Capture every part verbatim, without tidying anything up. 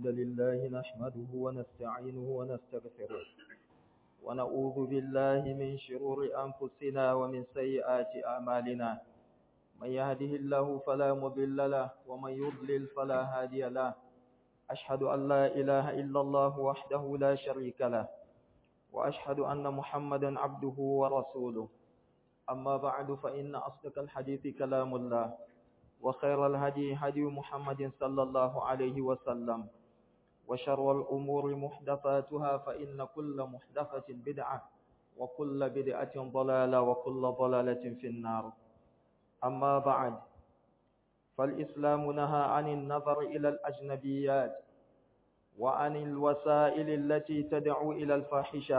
الحمد لله نحمده ونستعينه ونستغفره ونعوذ بالله من شرور أنفسنا ومن سيئات أعمالنا من يهده الله فلا مضل له ومن يضلل فلا هادي له أشهد أن لا إله إلا الله وحده لا شريك له وأشهد أن محمدا عبده ورسوله أما بعد فإن أصدق الحديث كلام الله وخير الهدي هدي محمد صلى الله عليه وسلم وشر الأمور محدثاتها فإن كل محدثة بدعة وكل بدعة ضلالة وكل ضلالة في النار. أما بعد، فالإسلام نهى عن النظر إلى الأجنبيات وعن الوسائل التي تدعو إلى الفاحشة،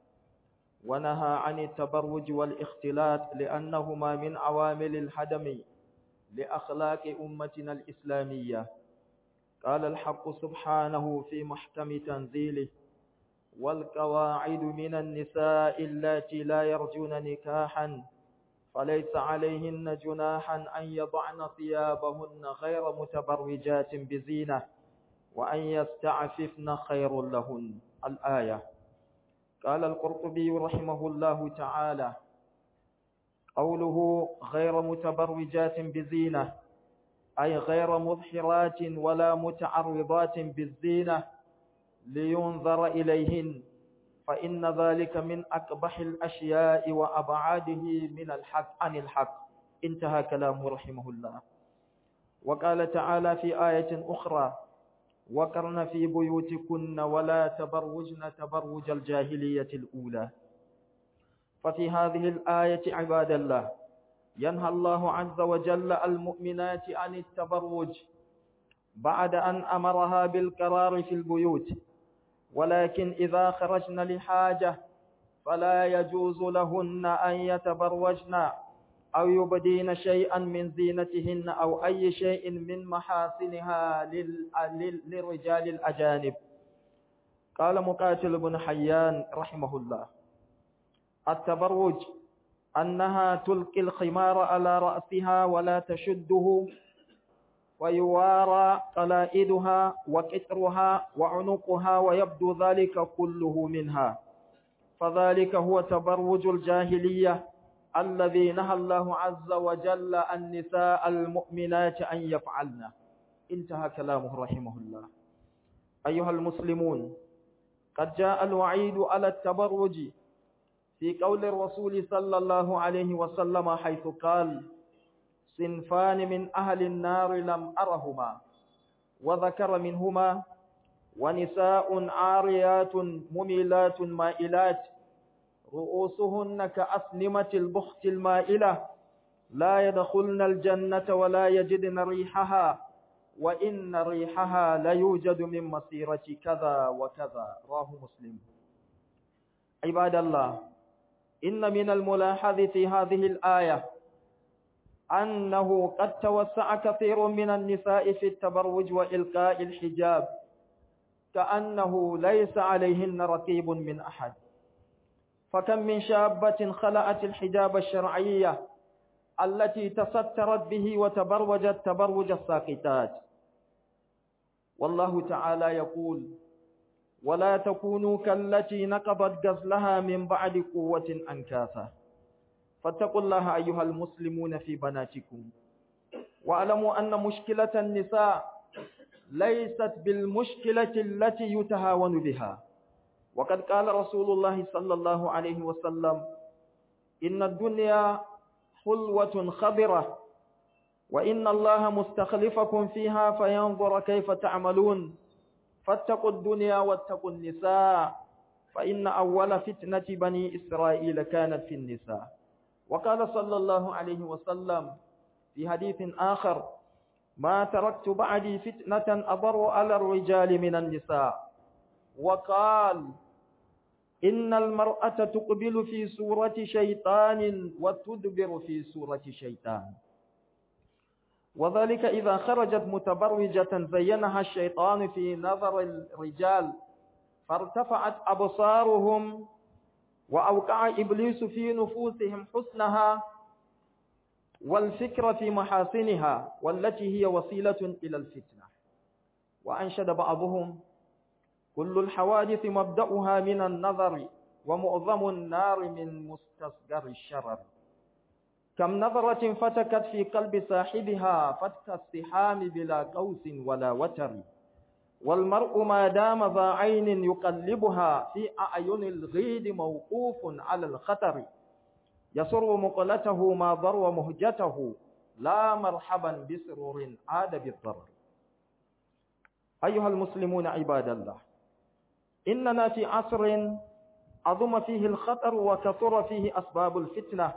ونهى عن التبرج والاختلاط لأنهما من عوامل الهدم لأخلاق أمتنا الإسلامية. قال الحق سبحانه في محكم تنزيله: والقواعد من النساء اللاتي لا يرجون نكاحا فليس عليهن جناحا أن يضعن ثيابهن غير متبرجات بزينة وأن يستعففن خير لهن. الآية. قال القرطبي رحمه الله تعالى: قوله غير متبرجات بزينة أي غير مظهرات ولا متعرضات بالزينة لينظر إليهن، فإن ذلك من أقبح الأشياء وأبعاده من الحق عن الحق. انتهى كلامه رحمه الله. وقال تعالى في آية أخرى: وقرن في بيوتكن ولا تبرجن تبرج الجاهلية الأولى. ففي هذه الآية عباد الله ينهى الله عز وجل المؤمنات عن التبرج بعد أن أمرها بالقرار في البيوت، ولكن إذا خرجن لحاجة فلا يجوز لهن أن يتبرجن أو يبدين شيئا من زينتهن أو أي شيء من محاسنها للرجال الأجانب. قال مقاتل بن حيان رحمه الله: التبرج أنها تلقي الخمار على رأسها ولا تشده ويوارى قلائدها وكترها وعنقها ويبدو ذلك كله منها، فذلك هو تبرج الجاهلية الذي نهى الله عز وجل النساء المؤمنات أن يفعلن. انتهى كلامه رحمه الله. أيها المسلمون، قد جاء الوعيد على التبرج في قول الرسول صلى الله عليه وسلم حيث قال: صنفان من أهل النار لم أرهما، وذكر منهما: ونساء عاريات مميلات مائلات رؤوسهن كأسنمة البخت المائلة لا يدخلن الجنة ولا يجدن ريحها وإن ريحها ليوجد من مسيرة كذا وكذا. رواه مسلم. عباد الله، إن من الملاحظ في هذه الآية أنه قد توسع كثير من النساء في التبرج وإلقاء الحجاب كأنه ليس عليهن رقيب من أحد، فكم من شابة خلعت الحجاب الشرعية التي تسترت به وتبرجت تبرج الساقطات. والله تعالى يقول: ولا تكونوا كالتي نقضت غزلها من بعد قوة أنكاثا. فاتقوا الله أيها المسلمون في بناتكم، واعلموا أن مشكلة النساء ليست بالمشكلة التي يتهاون بها. وقد قال رسول الله صلى الله عليه وسلم: إن الدنيا حلوة خضرة وإن الله مستخلفكم فيها فينظر كيف تعملون، فاتقوا الدنيا واتقوا النساء فإن أول فتنة بني إسرائيل كانت في النساء. وقال صلى الله عليه وسلم في حديث آخر: ما تركت بعدي فتنة أضر على الرجال من النساء. وقال: إن المرأة تقبل في صورة شيطان وتدبر في صورة شيطان، وذلك إذا خرجت متبرجة زينها الشيطان في نظر الرجال فارتفعت أبصارهم وأوقع إبليس في نفوسهم حسنها والفكر في محاسنها والتي هي وسيلة إلى الفتنة. وأنشد بعضهم: كل الحوادث مبدأها من النظر، ومعظم النار من مستصغر الشرر. كم نظرة فتكت في قلب صاحبها فتك السحام بلا قوس ولا وتر. والمرء ما دام ذا عين يقلبها في أعين الغيد موقوف على الخطر. يسر مقلته ما ضر مهجته، لا مرحبا بسرور عاد بالضرر. أيها المسلمون عباد الله، إننا في عصر عظم فيه الخطر وكثر فيه أسباب الفتنة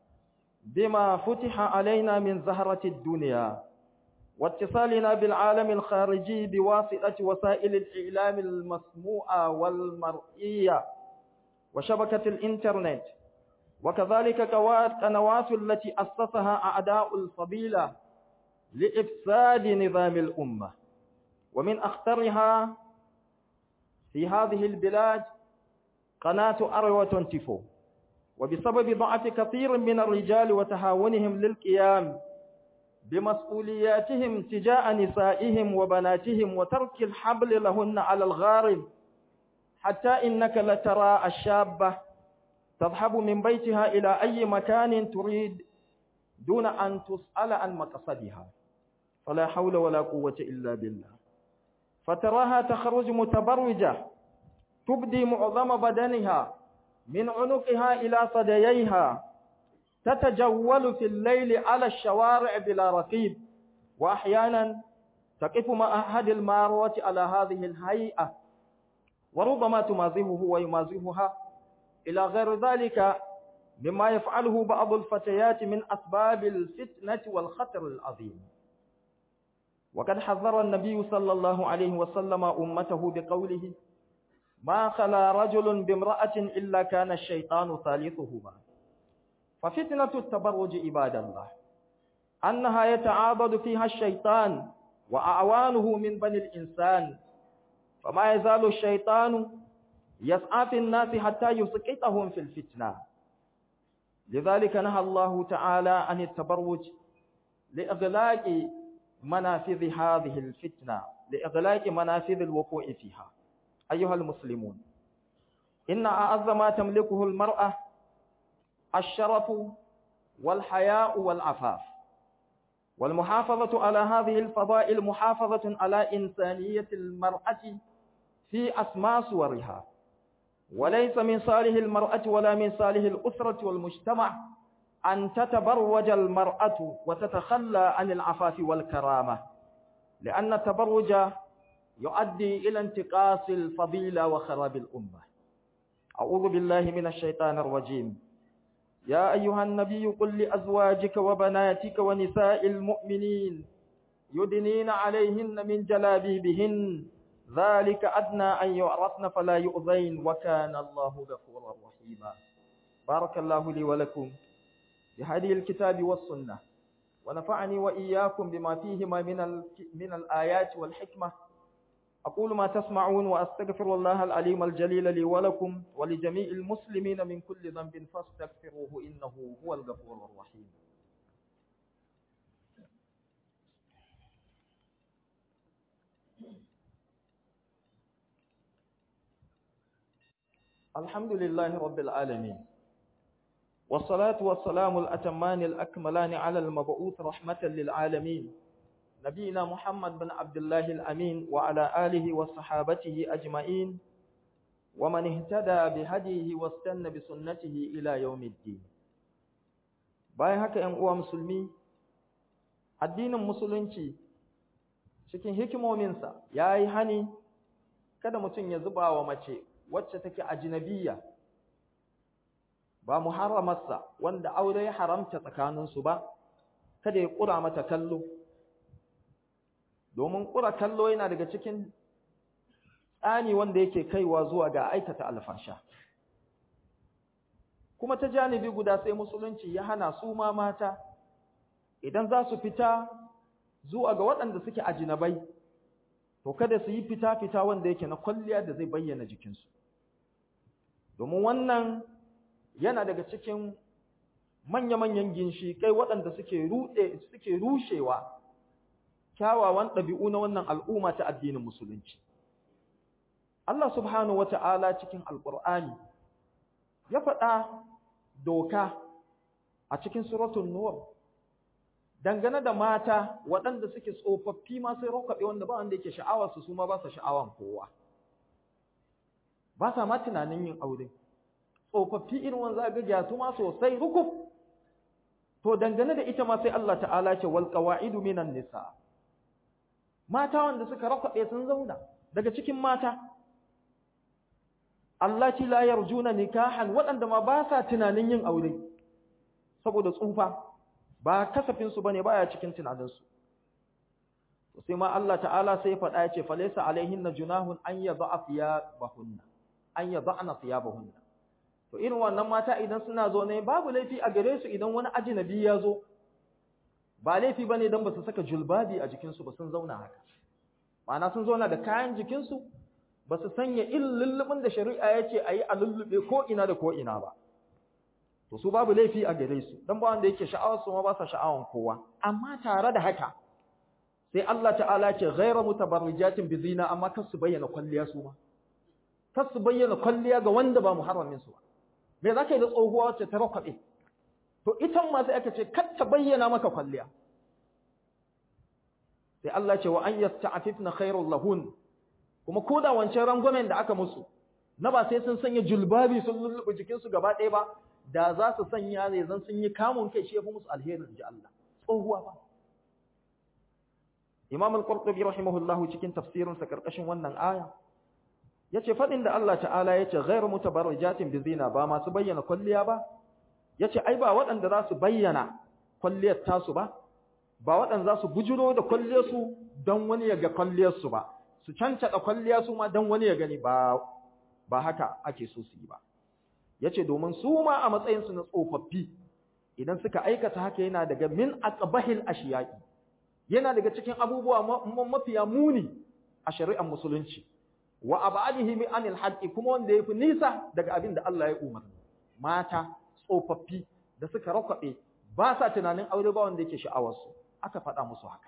بما فتح علينا من زهرة الدنيا واتصالنا بالعالم الخارجي بواسطة وسائل الإعلام المسموعة والمرئية وشبكة الإنترنت، وكذلك قنوات التي أسسها أعداء الفضيلة لإفساد نظام الأمة. ومن أخطرها في هذه البلاد قناة أروى أربعة وعشرين، وبسبب ضعف كثير من الرجال وتهاونهم للقيام بمسؤولياتهم تجاه نسائهم وبناتهم وترك الحبل لهن على الغارب، حتى إنك لترى الشابة تذهب من بيتها إلى أي مكان تريد دون أن تسأل عن مقصدها، فلا حول ولا قوة إلا بالله. فتراها تخرج متبرجة تبدي معظم بدنها من عنقها إلى ثدييها، تتجول في الليل على الشوارع بلا رقيب، وأحيانا تقف مع أحد الماروة على هذه الهيئة، وربما تمازحه ويمازحها إلى غير ذلك مما يفعله بعض الفتيات من أسباب الفتنة والخطر العظيم. وقد حذر النبي صلى الله عليه وسلم أمته بقوله: ما خلا رجل بامرأة إلا كان الشيطان ثالثهما. ففتنة التبرج عباد الله أنها يتعاضد فيها الشيطان وأعوانه من بني الإنسان، فما يزال الشيطان يسعى في الناس حتى يسقطهم في الفتنة. لذلك نهى الله تعالى عن التبرج لإغلاق منافذ هذه الفتنة، لإغلاق منافذ الوقوع فيها. أيها المسلمون، إن أعز ما تملكه المرأة الشرف والحياء والعفاف، والمحافظة على هذه الفضائل محافظة على إنسانية المرأة في أسمى صورها، وليس من صالح المرأة ولا من صالح الأسرة والمجتمع أن تتبرج المرأة وتتخلى عن العفاف والكرامة، لأن التبرج يؤدي إلى انتقاص الفضيلة وخراب الأمة. أعوذ بالله من الشيطان الرجيم. يا أيها النبي قل لأزواجك وبناتك ونساء المؤمنين يدنين عليهن من جلابيبهن ذلك أدنى أن يعرفن فلا يؤذين وكان الله غفورا رحيما. بارك الله لي ولكم بهذه الكتاب والسنة، ونفعني وإياكم بما فيهما من من الآيات والحكمة. أقول ما تسمعون وأستغفر الله العليم الجليل لي ولكم ولجميع المسلمين من كل ذنب فاستغفروه إنه هو الغفور الرحيم. الحمد لله رب العالمين، والصلاة والسلام الأتمان الأكملان على المبعوث رحمة للعالمين نبينا محمد بن عبد الله الأمين وعلى آله وصحابته أجمعين ومن اهتدى بهديه واستنى بسنته إلى يوم الدين. bayan haka ‘yan uwa musulmi, addinin musulunci cikin hikimominsa ya yi hani kada mutum ya zuba wa mace wacce take ajnabiyya ba muharramarsa wanda aure ya haramta tsakaninsu ba, kada ya ƙura mata kallo, domin ƙura kallo yana daga cikin tsani wanda yake kaiwa zuwa ga aikata alfasha. Kuma ta janibi guda sai musulunci ya hana su ma mata idan za su fita zuwa ga waɗanda suke ajinabai, to kada su yi fita-fita wanda yake na kwalliya da zai bayyana jikinsu, domin wannan yana daga cikin manya-manyan ginshiƙai waɗanda suke ruɗe suke rushewa kyawawan ɗabi'u na wannan al'umma ta addinin musulunci. Allah subhanahu wata'ala cikin Alƙur'ani ya faɗa doka a cikin suratul Nur dangane da mata waɗanda suke tsofaffi ma sai rokaɓe wanda ba wanda yake sha'awar su su ma ba su sha'awan kowa. Ba sa ma tunanin yin aure. Tsofaffi irin wanda ga gyatu ma sosai rukuf. To dangane da ita ma sai Allah ta'ala ce wal qawaidu minan nisa. Mata wanda suka rokaɓe sun zauna daga cikin mata allati la yarjuna nikahan waɗanda ma ba sa tunanin yin aure saboda tsufa. Ba kasafinsu ba ne baya cikin tunaninsu. Sai ma Allah ta'ala sai faɗa ya ce, Falaisa alaihin na junahun an yi za'a fiya bahunna, an yi za'ana fiya bahunna. To irin wannan mata idan suna zo ne babu laifi a gare su idan wani ajinabi ya zo, ba laifi ba ne don ba su saka julbabi a jikinsu ba sun zauna haka. Ma'ana sun zauna da kayan jikinsu, ba su sanya irin lullubin da shari'a ya ce a yi a lullube ko ina da ko ina ba. To su babu laifi a gare su dan ba wanda yake sha'awar su ma ba sa sha'awan kowa amma tare da haka sai Allah ta'ala ce ghayra mutabarrijatin bizina amma kar su bayyana kwalliya su ma kar su bayyana kwalliya ga wanda ba muharramin su ba me zaka yi da tsohuwa wacce ta rakwabe to ita ma sai aka ce kar ta bayyana maka kwalliya sai Allah ce wa an yasta'fifna khairul lahun kuma koda wancan rangwamen da aka musu na ba sai sun sanya julbabi sun lulluɓe jikinsu gaba ɗaya ba da za su sanya ne zan sun yi kamun kai shi ya fi musu alherin ji Allah tsohuwa ba Imam al-Qurtubi rahimahullahu cikin tafsirin sa karkashin wannan aya yace fadin da Allah ta'ala yace ghayru mutabarrijatin bizina ba masu bayyana kwalliya ba yace ai ba waɗanda za su bayyana kwalliyar tasu ba ba waɗanda za su bujuro da kwalliyar su dan wani ya ga kwalliyar su ba su cancada kwalliya su ma dan wani ya gani ba ba haka ake so su yi ba yace domin su ma a matsayin su na tsofaffi idan suka aikata haka yana daga min aqbahil ashiyai yana daga cikin abubuwa mafiya muni a shari'ar musulunci wa ab'alihi min anil haqqi kuma wanda yafi nisa daga abin da Allah ya umarni mata tsofaffi da suka rakwabe ba sa tunanin aure ba wanda yake sha'awar su aka faɗa musu haka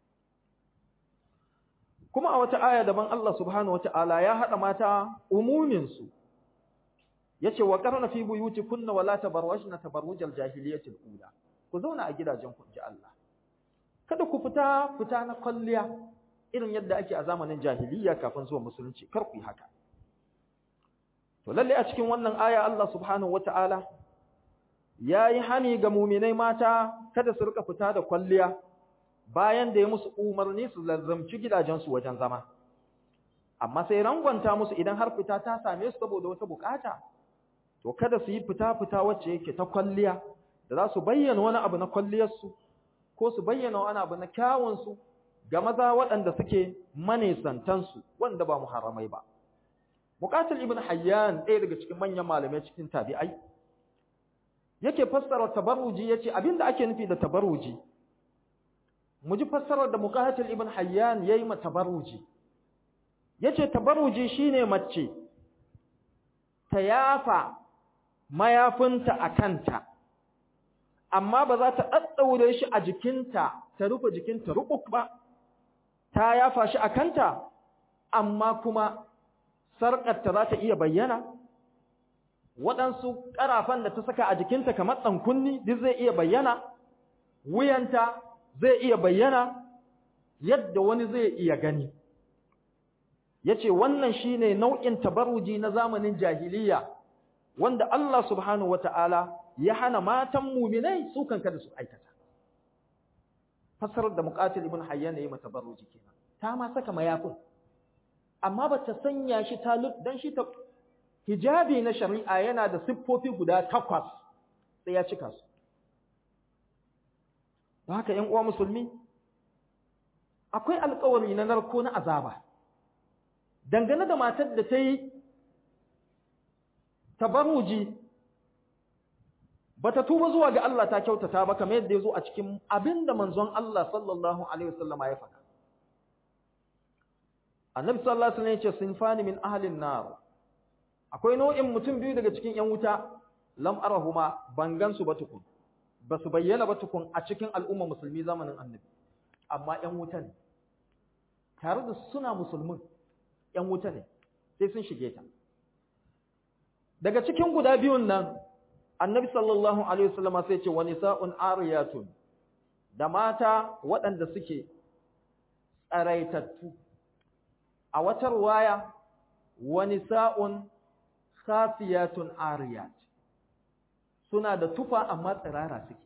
kuma a wata aya daban Allah subhanahu wataala ya hada mata umumin su yace wa qarna fi buyutikunna wala tabarrajna tabarrujal jahiliyatil ula ku zauna a gidajen ku ji Allah kada ku fita fita na kulliya irin yadda ake a zamanin jahiliya kafin zuwa musulunci kar ku yi haka to lalle a cikin wannan aya Allah subhanahu wataala yayi hani ga mu'minai mata kada su rika fita da kulliya bayan da ya musu umarni su lazzamci gidajen su wajen zama amma sai rangwanta musu idan har fita ta same su saboda wata bukata to kada su yi fita-fita wacce yake ta kwalliya da za su bayyana wani abu na kwalliyarsu ko su bayyana wani abu na kyawunsu ga maza waɗanda suke manesantansu wanda ba muharramai ba. Muqatil ibn Hayyan ɗaya daga cikin manyan malamai cikin tabi'ai yake fassara tabarruji yace abinda ake nufi da tabarruji mu ji fassarar da Muqatil ibn Hayyan yayi ma tabarruji yace tabarruji shine mace ta yafa mayafinta a kanta amma ba za ta ɗaɗɗaure shi a jikinta ta rufe jikinta rubuk ba ta yafa shi a kanta amma kuma sarƙarta za ta iya bayyana waɗansu ƙarafan da ta saka a jikinta kamar ɗankunni duk zai iya bayyana wuyanta zai iya bayyana yadda wani zai iya gani yace wannan shine nau'in tabarruji na zamanin jahiliya wanda Allah subhanahu wata'ala ya hana matan mu'minai su kan kada su aikata fasarar da Muqatil ibn Hayyan yayi mata tabarruji kenan ta ma saka mayafin amma ba ta sanya shi ta dan shi ta hijabi na shari'a yana da siffofi guda takwas sai ya cika su haka ƴan uwa musulmi akwai alƙawari na narko na azaba dangane da matar da ta yi tabarruji bata tuba zuwa ga Allah ta kyautata ba kamar yadda yazo a cikin abinda manzon Allah sallallahu alaihi wasallama ya faɗa Annabi sallallahu alaihi wasallam ya ce sinfani min ahli an-nar akwai nau'in mutum biyu daga cikin ƴan wuta lam arahuma bangan su ba tukun basu bayyana ba tukun a cikin al'umma musulmi zamanin Annabi amma ‘yan wuta ne, tare da suna musulmin ‘yan wuta ne, sai sun shige ta. Daga cikin guda biyun nan, annabi sallallahu Alaihi wasallama sai ce, wani sa'un ariyatun, da mata waɗanda suke tsaraitattu. A wata ruwaya, wani sa'un khafiyatun ariyat, suna da tufa amma tsirara suke.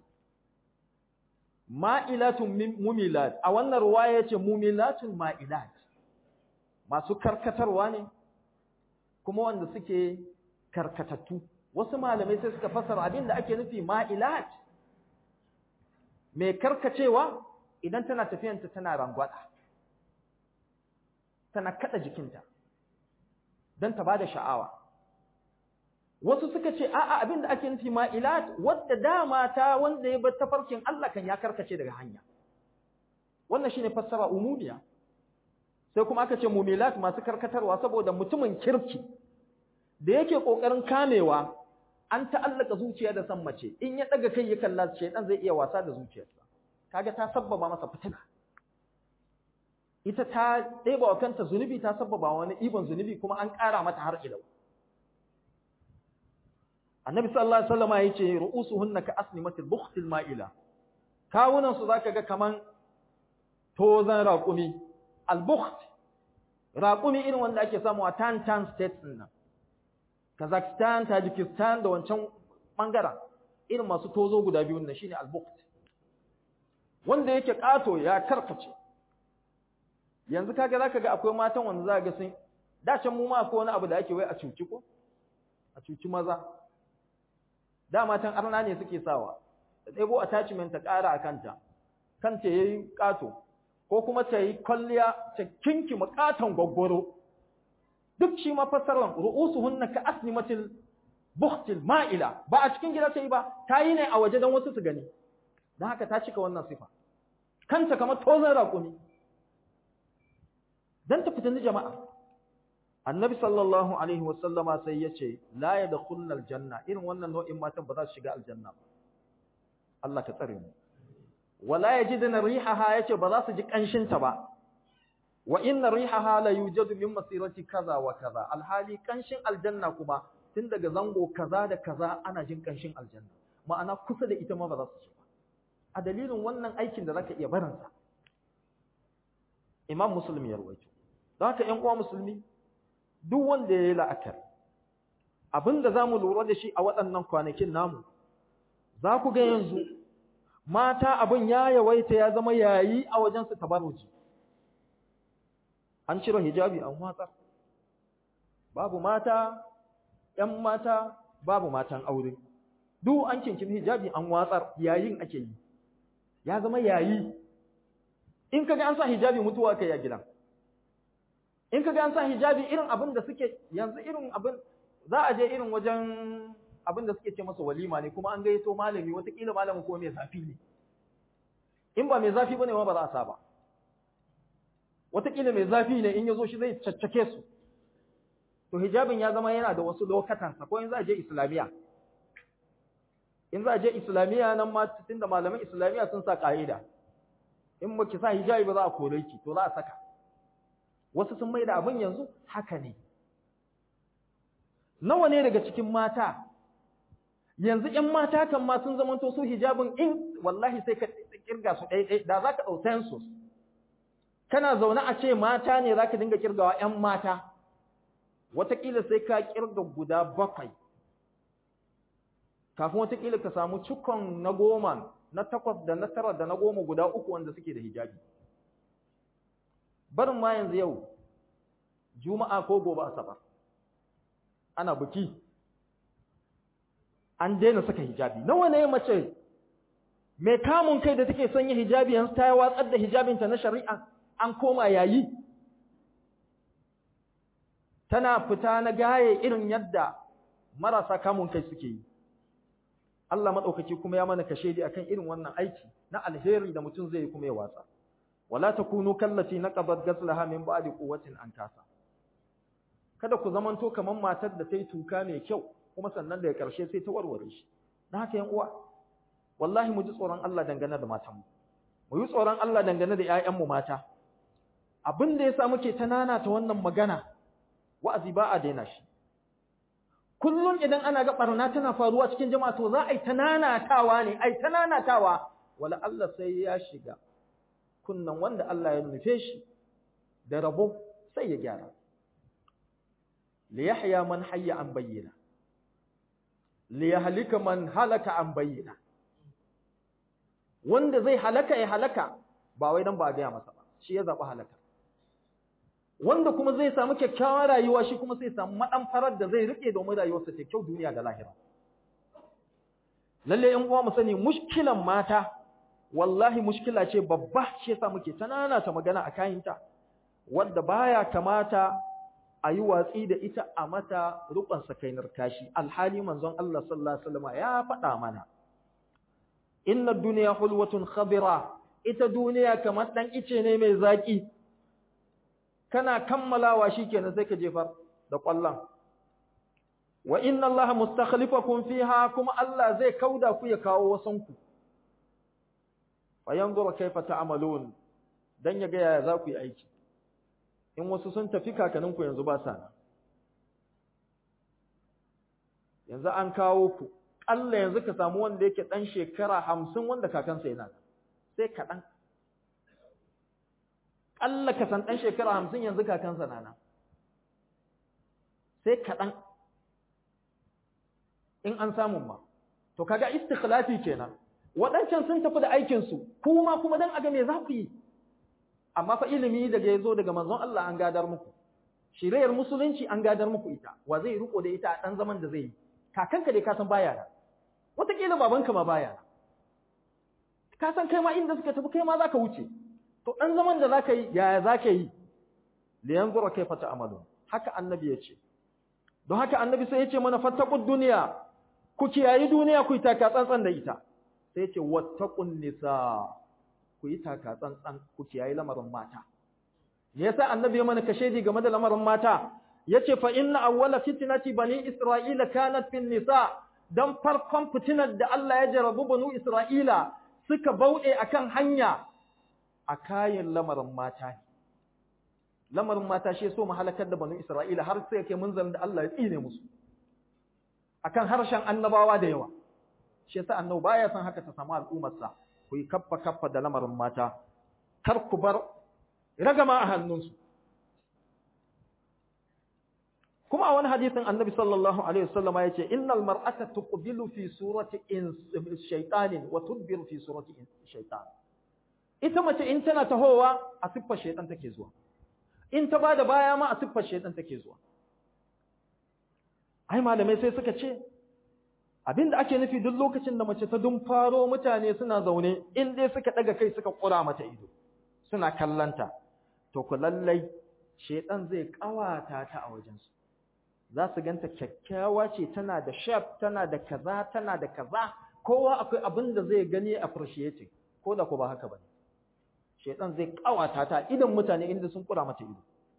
Ma'ilatun mumilat, a wannan ruwaya ce mumilatun ma'ilat, masu karkatarwa ne, kuma wanda suke karkatattu. Wasu malamai sai suka fasara abin da ake nufi ma'ilat, mai karkacewa idan tana tafiyanta tana rangwada, tana kada jikinta, don ta ba da sha'awa. Wasu suka ce, a'a abin da ake nufi ma'ilat, wadda dama ta wanda ya bar tafarkin Allah kan ya karkace daga hanya. Wannan shi ne fassara umumiya. Sai kuma aka ce mumilat masu karkatarwa saboda mutumin kirki da yake ƙoƙarin kamewa, an ta'allaka zuciya da san mace, in ya ɗaga kai ya kalla shaidan zai iya wasa da zuciyarsa. Kaga ta sabbaba masa fitina. Ita ta ɗeba wa kanta zunubi, ta sabbaba wani ibon zunubi kuma an ƙara mata har ilau. Annabi sallallahu alaihi wasallam ya ce ru'usuhunna ka asnimatil bukhtil ma'ila. Kawunan su zaka ga kaman tozan raƙumi. Al-bukht raƙumi irin wanda ake samu a Tantan states din nan. Kazakhstan, Tajikistan da wancan bangaren irin masu tozo guda biyu nan shine al-bukht. Wanda yake kato ya karkace. Yanzu kaga zaka ga akwai matan wanda zaka ga sun dacen mu ma akwai wani abu da ake wai a cuci ko? A cuci maza. Da matan arna ne suke sawa. Da ɗebo attachment ta ƙara a kanta. Kanta yayi kato ko kuma ta yi kwalliya ta kinki makatan gwaggwaro. Duk shi ma fassarar ru'usuhunna ka asnimatil bukhtil ma'ila, ba a cikin gida sai ba, ta yi ne a waje don wasu su gani. Don haka ta cika wannan sifa. Kanta kamar tozon raƙumi. Dan ta fitin jama'a. Annabi sallallahu alaihi wasallama sai ya ce, la yadkhulul aljanna, irin wannan nau'in matan ba za su shiga aljanna ba. Allah ka tsare mu. Wala yajiduna rihaha, yace ba za su ji kanshin ta ba. Wa inna rihaha la yujadu min masirati kaza wa kaza. Alhali kanshin aljanna kuma tun daga zango kaza da kaza ana jin kanshin aljanna. Ma'ana kusa da ita ma ba za su ci ba. A dalilin wannan aikin da zaka iya barin sa. Imam Muslim ya rawaito. Don haka ƴan uwa musulmi, duk wanda ya yi la'akar abinda zamu lura da shi a waɗannan kwanakin namu, za ku ga yanzu mata abin ya yawaita ya zama yayi a wajen su tabarruji. An cire hijabi an watsa, babu mata, ‘yan mata, babu matan aure, duk an kinkin hijabi an watsar, yayin ake yi, ya zama yayi. In kaga an sa hijabi mutuwa kai ya gidan, in kaga an sa hijabi irin abin da suke yanzu irin abin, za a je irin wajen abin da suke ce masa walima ne, kuma an gayyato malami, watakila malamin ko mai zafi ne, in ba mai zafi bane ma ba za a sa ba. Wataƙila mai zafi ne in ya zo shi zai caccake su. To hijabin ya zama yana da wasu lokatansa, ko in za a je Islamiyya. In za a je Islamiyya nan ma tun da malaman Islamiyya sun sa ƙa'ida. In ba ki sa hijabi ba za a kore ki, to za a saka. Wasu sun mai da abin yanzu haka ne. Nawa ne daga cikin mata? Yanzu ‘yan mata kan ma sun zamanto su hijabin in wallahi sai ka kirga su ɗaya-ɗaya, da za ka ɗau census. Kana zaune a ce mata ne za ka dinga kirgawa ‘yan mata, wataƙila sai ka kirga guda bakwai, kafin wataƙila ka samu cikon na goma, na takwas da na tara da na goma guda uku wanda suke da hijabi. Barin ma yanzu yau, Juma'a ko gobe Asabar, ana buki, an daina saka hijabi. Nawa ne mace mai kamun kai da take sanya hijabi yanzu ta yi watsar da hijabinta na shari'a? An koma yayi, tana fita na gaye irin yadda marasa kamun kai suke yi. Allah maɗaukaki kuma ya mana kashedi akan irin wannan aiki na alheri da mutum zai yi kuma ya watsa. Wala takunu kallati naqabat gazlaha min ba'di quwwatin ankasa. Kada ku zamanto kaman matar da ta yi tuka mai kyau kuma sannan daga ƙarshe sai ta warware shi. Dan haka yan uwa, wallahi mu ji tsoron Allah dangane da matanmu. mu yi tsoron Allah dangane da ƴaƴanmu mata abin da yasa muke tanana ta wannan magana wa'azi ba a daina shi kullum idan ana ga barna tana faruwa cikin jama'a to za a yi tananatawa ne ai tananatawa wala Allah sai ya shiga kunnan wanda Allah ya nufe shi da rabo sai ya gyara li yahya man hayya an bayyana li yahlika man halaka an bayyana wanda zai halaka ya halaka ba wai dan ba a gaya masa ba shi ya zaba halaka wanda kuma zai samu kyakkyawar rayuwa shi kuma sai samu madan farar da zai rike domin rayuwarsa ta kyau duniya da lahira lalle in uwa mu sani mushkilan mata wallahi mushkila ce babba shi yasa muke tanana ta magana a kayinta wanda baya kamata a yi watsi da ita a mata rukun sakainar kashi alhali manzon Allah sallallahu alaihi wasallam ya faɗa mana inna dunya hulwatun khadira ita duniya kamar dan ice ne mai zaki kana kammalawa shikenan sai ka jefar da kwallon wa inna allaha mustakhlifakum fiha kuma Allah zai kauda ku ya kawo wasanku fa yanzuru kayfa ta'malun dan ya ga yaya za ku yi aiki in wasu sun tafi kakaninku yanzu ba sa yanzu an kawo ku Allah yanzu ka samu wanda yake dan shekara hamsin wanda kakansa yana sai kaɗan Allah ka san dan shekara hamsin yanzu kakansa nana sai kaɗan in an samu ma to kaga istikhlafi kenan waɗancan sun tafi da aikin su kuma kuma dan aga me za ku yi amma fa ilimi daga yazo daga manzon Allah an gadar muku shiriyar musulunci an gadar muku ita wa zai riko da ita a dan zaman da zai yi kakanka dai ka san baya da wataƙila babanka ma baya ka san kai ma inda suka tafi kai ma zaka wuce to dan zaman da zaka yi yaya zaka yi li yanzura kayfa ta'malun haka annabi ya ce don haka annabi sai ya ce mana fattaqud dunya ku kiyayi duniya ku yi taka tsantsan da ita sai ya ce wattaqun nisa ku yi taka tsantsan ku kiyayi lamarin mata me yasa annabi ya mana kashedi game da lamarin mata yace fa inna awwala fitnati bani isra'ila kanat fin nisa dan farkon fitinar da Allah ya jarabu banu isra'ila suka bauɗe akan hanya a kayan lamarin mata lamarin mata shi so mu halakar da banu isra'ila har sai kai munzalin da Allah ya tsine musu akan harshen annabawa da yawa shi yasa annabi baya son haka ta samu al'ummarsa ku yi kaffa kaffa da lamarin mata kar ku bar ragama a hannunsu kuma a wani hadisin annabi sallallahu alaihi wasallam ya ce innal mar'ata tuqbilu fi surati shaytanin wa tudbiru fi surati shaytan ita mace in tana tahowa a siffar shaytan take zuwa in ta bada baya ma a siffar shaytan take zuwa ai malamai sai suka ce abinda ake nufi duk lokacin da mace ta dumfaro mutane suna zaune in dai suka daga kai suka kura mata ido suna kallanta to ku lallai shaytan zai kawata ta a wajensu za su ganta kyakkyawa ce tana da shape tana da kaza tana da kaza kowa akwai abin da zai gani appreciating ko da ko ba haka bane shedan zai kawata ta idan mutane inda sun kura mata ido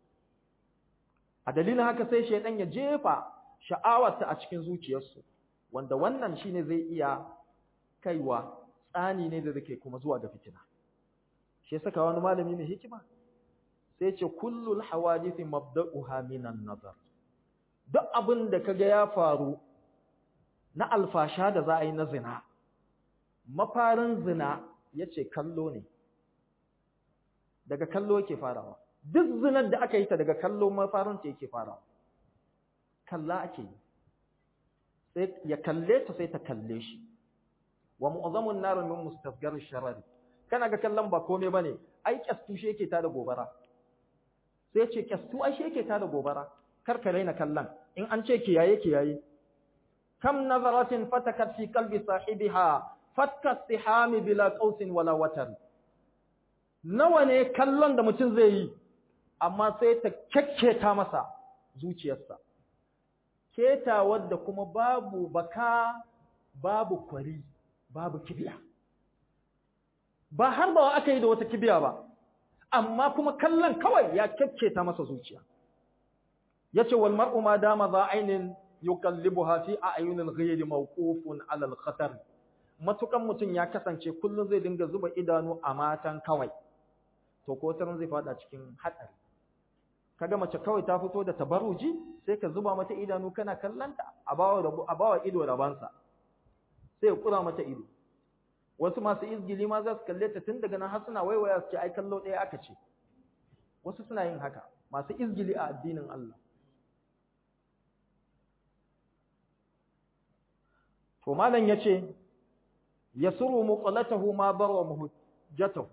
a dalilin haka sai shedan ya jefa sha'awarta a cikin zuciyarsu wanda wannan shine zai iya kaiwa tsani ne da zake kuma zuwa ga fitina shi yasa ka wani malami mai hikima sai ya ce kullul hawadithi mabda'uha minan nazar duk abin da kaga ya faru na alfasha da za a yi na zina mafarin zina yace kallo ne daga kallo yake farawa duk zinar da aka yi ta daga kallo mafarin ta yake farawa kalla ake yi sai ya kalle ta sai ta kalle shi wa mu'azzamun nar min mustasghar ash-sharar kana ga kallon ba komai bane ai kyastu shi yake tada gobara sai ce kyastu ai shi yake tada gobara kar ka raina kallon in an ce kiyaye kiyaye kam nazaratin fatakat fi qalbi sahibiha fatka istihami bila qausin wala watar nawa ne kallon da mutum zai yi amma sai ta kekketa masa zuciyarsa keta wadda kuma babu baka babu kwari babu kibiya ba har ba aka yi da wata kibiya ba amma kuma kallon kawai ya kekketa masa zuciya yace wal mar'u ma dama za ainin yuqallibuha fi a'yunil ghayri mawqufun 'ala al-khatar matukan mutum ya kasance kullum zai dinga zuba idanu a matan kawai, to ko taron zai fada cikin haɗari. Kaga mace kawai ta fito da tabaruji sai ka zuba mata idanu kana kallanta, a bawa a bawa ido rabansa, sai ya kura mata ido. Wasu masu izgili ma za su kalle ta tun daga nan har suna waiwaya su ce ai kallo ɗaya aka ce. Wasu suna yin haka, masu izgili a addinin Allah. To malam yace yasuru muqallatahu ma barwa muhjatahu,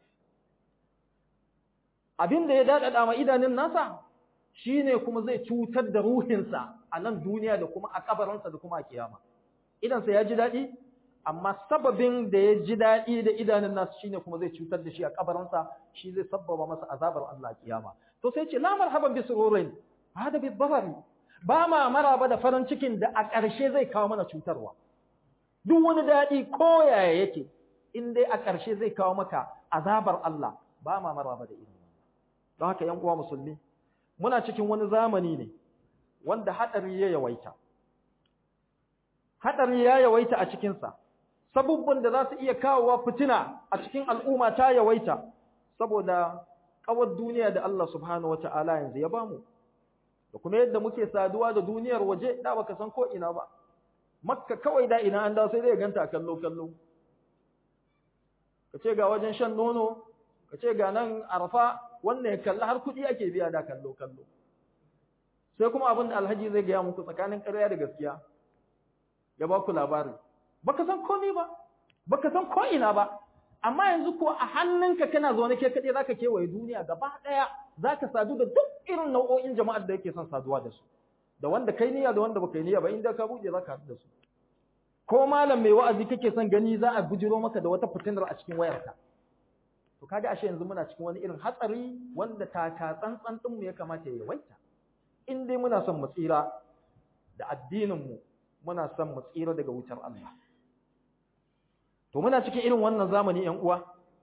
abinda ya dadada ma idanun nasa shine kuma zai cutar da ruhinsa a nan duniya da kuma a kabarinsa da kuma a kiyama. Idansa ya ji dadi, amma sababin da ya ji dadi da idanun nasa shine kuma zai cutar da shi a kabarinsa, shi zai sabbaba masa azabar Allah a kiyama. To sai ce la marhaban bi sururin hada bi dharari, ba ma maraba da farin cikin da a ƙarshe zai kawo mana cutarwa. Duk wani daɗi ko yaya yake, in dai a ƙarshe zai kawo maka azabar Allah, ba ma maraba da irin wannan. Don haka ‘yan uwa musulmi, muna cikin wani zamani ne wanda haɗari ya yawaita. Haɗari ya yawaita a cikinsa, sabubban da za su iya kawowa fitina a cikin al'umma ta yawaita, saboda ƙawar duniya da Allah subhanahu wa ta'ala yanzu ya bamu, da kuma yadda muke saduwa da duniyar waje da baka san ko ina ba. Makka kawai da ina an dawo sai dai ganta a kallo-kallo. Ka ce ga wajen shan nono, ka ce ga nan Arafa, wannan ya kalla har kuɗi ake biya da kallo-kallo. Sai kuma abin da Alhaji zai gaya muku tsakanin ƙarya da gaskiya, ya ba ku labari. Baka san komai ba, baka san ko ina ba, amma yanzu ko a hannunka kana zaune ke kaɗai zaka kewaye duniya gaba ɗaya, zaka sadu da duk irin nau'o'in jama'ar da yake son saduwa da su. Da wanda kai niyya da wanda baka yi niyya ba, inda ka buɗe zaka haɗu da su. Ko malam mai wa'azi kake son gani za a bujiro maka da wata fitinar a cikin wayarka. To kaga ashe yanzu muna cikin wani irin hatsari wanda taka tsantsan din mu ya kamata ya yawaita. In dai muna son mu tsira da addinin mu, muna son mu tsira daga wutar Allah. To muna cikin irin wannan zamani ƴan uwa.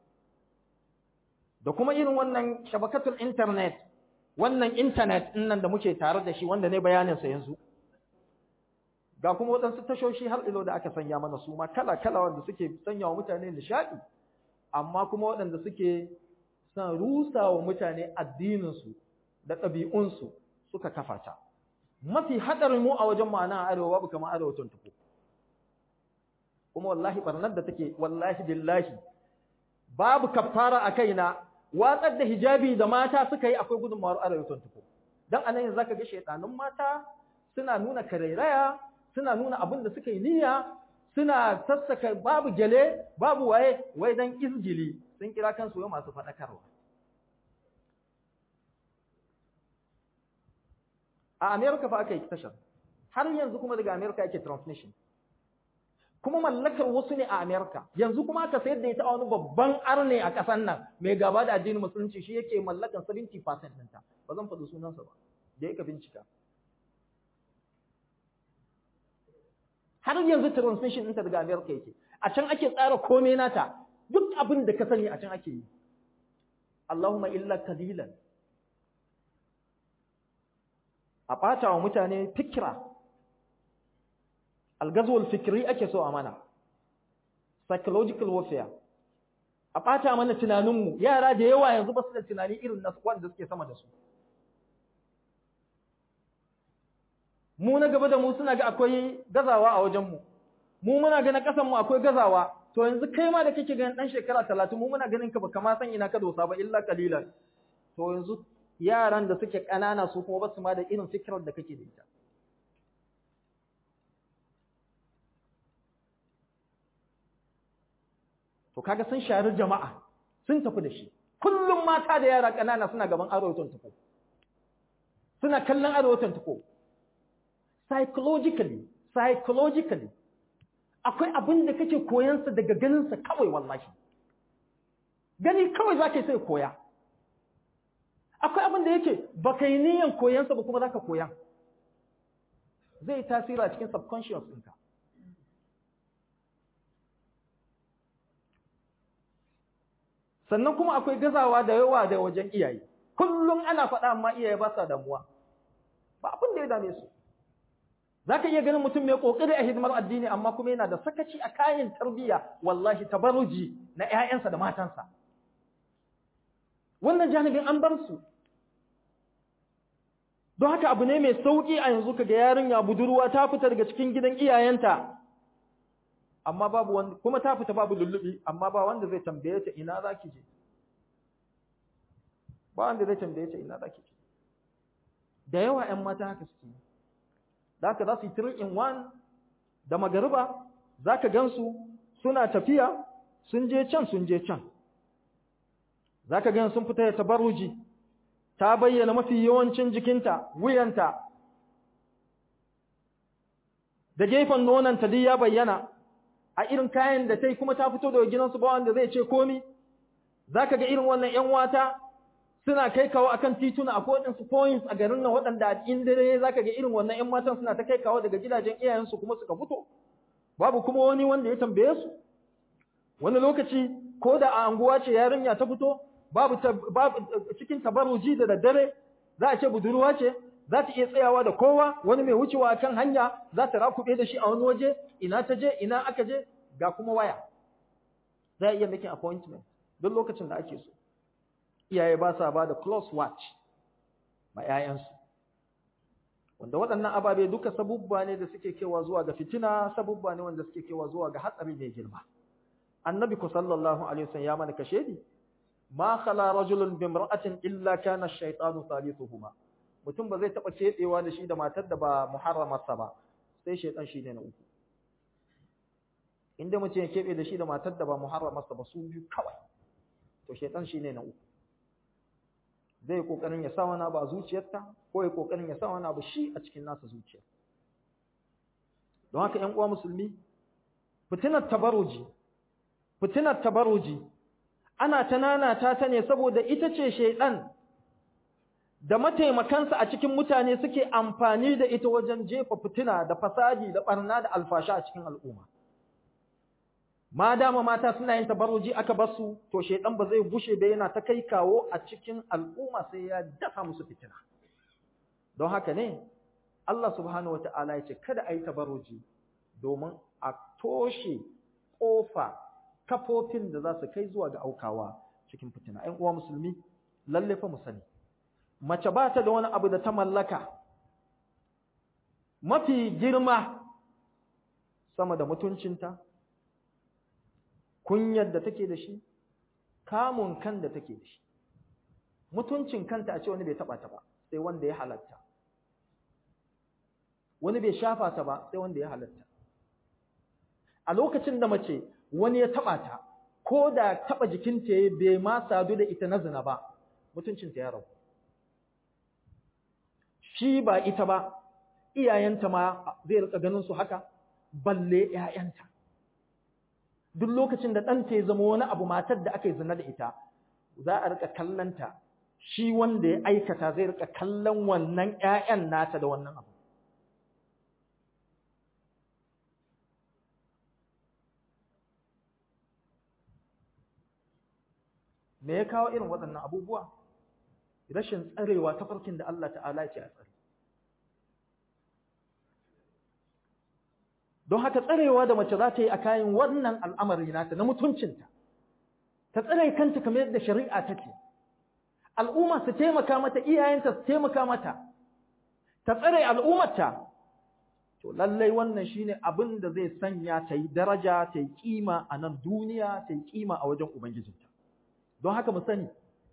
Da kuma irin wannan shabakatul internet, wannan internet din nan da muke tare da shi wanda ne bayanin sa yanzu. Ga kuma waɗansu tashoshi har ilo da aka sanya mana su ma kala-kala wanda suke sanya wa mutane nishaɗi, amma kuma waɗanda suke son rusa wa mutane addininsu da ɗabi'unsu suka kafa ta. Mafi haɗarin mu a wajen ma'ana a arewa babu kamar arewa tuntuku. Kuma wallahi ɓarnar da take wallahi billahi babu kafara a kaina, watsar da hijabi da mata suka yi akwai gudunmawar arewa tuntuku. Don anan yanzu zaka ga shaiɗanun mata suna nuna karairaya, suna nuna abin da suka yi niyya, suna sassaka babu gele, babu waye, wai dan izgili sun kira kansu yau masu faɗakarwa. A Amerika fa aka yi tashar, har yanzu kuma daga Amerika ake transmission. Kuma mallakar wasu ne a Amerika, yanzu kuma aka sayar da ita a wani babban arne a ƙasar nan, mai gaba da addinin musulunci shi yake mallakan seventy percent ɗinta, ba zan faɗi sunansa ba, da ya ka bincika. Har yanzu transmission ɗinta daga Amerika yake, a can ake tsara komai nata, duk abin da ka sani a can ake yi. Allahumma illa kalilan. A ɓata wa mutane fikira, algazwal fikiri ake so a mana, psychological warfare. A ɓata mana tunaninmu, yara da yawa yanzu ba su da tunani irin na wanda suke sama da su. Mu na gaba da mu suna ga akwai gazawa a wajenmu, mu muna ga na ƙasanmu akwai gazawa, to yanzu kai ma da kake ganin ɗan shekara talatin mu muna ganin ka ba kama san ina ka dosa ba illa kalilan. To yanzu yaran da suke ƙanana su kuma ba su ma da irin fikirar da kake da ita. To kaga sun shari jama'a, sun tafi da shi. Kullum mata da yara ƙanana suna gaban arewacin tuko. Suna kallon arewacin tuko. Psychologically, psychologically, akwai abin da kake koyansa daga ganinsa kawai wallahi. Gani kawai za ka yi sai koya. Akwai abin da yake ba ka yi niyan koyansa ba kuma za ka koya. Zai yi tasiri a cikin subconscious ɗinka. Sannan kuma akwai gazawa da yawa da wajen iyaye. Kullum ana faɗa amma iyaye ba sa damuwa. Ba abin da ya dame su. zaka iya ganin mutum mai kokari a hidimar addini amma kuma yana da sakaci a kayan tarbiyya, wallahi tabarruji na ƴaƴansa da matansa. Wannan janibin an bar su. Don haka abu ne mai sauki a yanzu kaga yarinya budurwa ta fita daga cikin gidan iyayenta, amma babu wanda, kuma ta fita babu lullubi, amma ba wanda zai tambaye ta ina zaki je. Ba wanda zai tambaye ta ina zaki je. Da yawa ƴan mata haka suke. Da haka za su yi three in one da magariba, za ka gansu suna tafiya, sun je can sun je can. Za ka gan sun fita da tabarruji, ta bayyana mafi yawancin jikinta, wuyanta, da gefen nonanta duk ya bayyana, a irin kayan da ta yi kuma ta fito daga gidansu ba wanda zai ce komi. Za ka ga irin wannan ‘yan wata suna kai kawo akan tituna a kowaɗansu points a garin nan waɗanda a cikin dare za ka ga irin wannan ‘yan matan suna ta kai kawo daga gidajen iyayensu kuma suka fito. Babu kuma wani wanda ya tambaye su. Wani lokaci ko da a anguwa ce yarinya ta fito, babu, babu cikin tabarruji da daddare, za a ce budurwa ce, za ta iya tsayawa da kowa, wani mai wucewa a kan hanya za ta rakuɓe da shi a wani waje, ina ta je, ina aka je, ga kuma waya. Za a iya making appointment don lokacin da ake so. Iyaye ba sa ba da close watch ma ‘ya'yansu. Wanda waɗannan ababe duka sabubba ne da suke kewa zuwa ga fitina, sabubba ne wanda suke kewa zuwa ga hatsari mai girma. Annabi ku sallallahu alaihi wasallam ya mana kashedi, ma khala rajulun bi imra'atin illa kana ash-shaytanu thalithuhuma. Mutum ba zai taba kebewa da shi da matar da ba muharramarsa ba, sai shaytan shi ne na uku. Inda mutum ya kebe da shi da matar da ba muharramarsa ba, su biyu kawai, to shaytan shi ne na uku. Zai yi kokarin ya sa wani abu a zuciyarta, ko ya kokarin ya sa wani abu shi a cikin nasa zuciya. Don haka ƴan uwa musulmi, fitinar tabaruji fitinar tabaruji ana tananata ta ne saboda ita ce shaiɗan da mataimakansa a cikin mutane suke amfani da ita wajen jefa fitina da fasadi da barna da alfasha a cikin al'umma. Ma dama mata suna yin tabaruji aka basu, to shaiɗan ba zai gushe da yana ta kai kawo a cikin al'umma sai ya dafa musu fitina. Don haka ne Allah subhanahu wata'ala ya ce kada a yi tabaruji domin a toshe ƙofa kafofin da za su kai zuwa ga aukawa cikin fitina. ‘Yan uwa musulmi, lalle fa mu sani, mace ba ta da wani abu da ta mallaka mafi girma sama da mutuncinta, kunyar da take da shi, kamun kan da take da shi. Mutuncin kanta a ce wani bai taɓa ta ba, sai wanda ya halatta. Wani bai shafa ta ba, sai wanda ya halatta. A lokacin da mace wani ya taɓa ta, ko da taɓa jikinta ya bai ma sadu da ita na zina ba, mutuncinta ya rabu. Shi ba ita ba, iyayenta ma zai rika ganin su haka, balle ‘ya'yanta. Duk lokacin da ɗanta ya zama wani abu matar da aka yi zina da ita, za a rika kallanta, shi wanda ya aikata zai rika kallon wannan ‘ya'yan nata da wannan abu. Me ya kawo irin waɗannan abubuwa? Rashin tsarewa ta farkin da Allah ta'ala ce a tsare. Don haka tsarewa da mace za ta yi a kayan wannan al'amari nata na mutuncinta, ta tsare kanta kamar yadda shari'a take, al'umma su taimaka mata, iyayenta su taimaka mata, ta tsare al'ummarta, to lallai wannan shine abin da zai sanya ta yi daraja, ta yi kima a nan duniya, ta yi kima a wajen Ubangijinta. Don haka mu sani,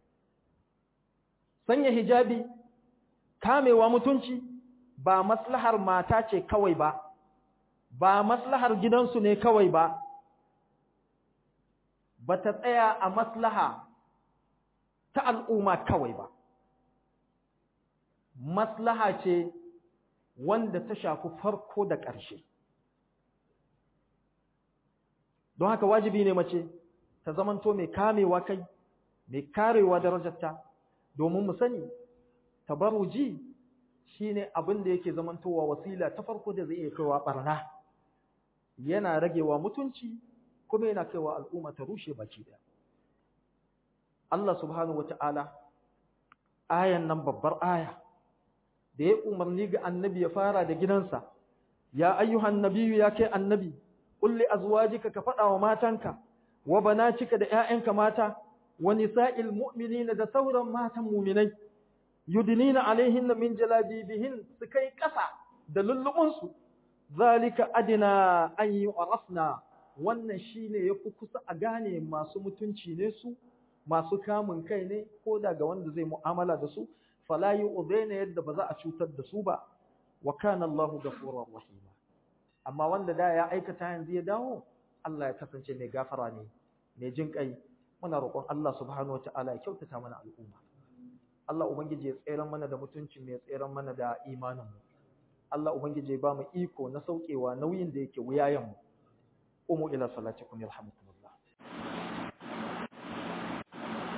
sanya hijabi, kamewa mutunci, ba maslahar mata ce kawai ba, ba maslahar gidansu ne kawai ba, ba ta tsaya a maslaha ta al'umma kawai ba. Maslaha ce wanda ta shafi farko da ƙarshe. Don haka wajibi ne mace ta zamanto mai kamewa kai, mai karewa darajarta, domin mu sani tabaruji shine abin da yake zamantowa wasila ta farko da zai iya kaiwa barna, yana ragewa mutunci kuma yana kaiwa al'umma ta rushe baki daya. Allah subhanahu wata'ala ayan nan babbar aya da ya umarni ga annabi ya fara da gidansa ya ayyuhan nabiyyu ya kai annabi qul li azwajika ka fada wa matanka wa banatika da ƴaƴanka mata wa nisa'il mu'minina da sauran matan mu'minai yudnina alaihinna min jalabibihin su kai ƙasa da lullubunsu zalika adina an yu'rafna wannan shine yafi kusa a gane masu mutunci ne su masu kamun kai ne ko daga wanda zai mu'amala da su fala yu'dhina yadda ba za a cutar da su ba wa kana Allahu ghafurur rahim amma wanda da ya aikata yanzu ya dawo Allah ya kasance mai gafara ne mai jin kai muna roƙon Allah subhanahu wataala ya kyautata mana al'umma Allah ubangiji ya tsere mana da mutunci mai tsere mana da imanin mu Allah ubangiji ya ba mu iko na saukewa nauyin da yake wuyayen mu umu ila salatikum yarhamukum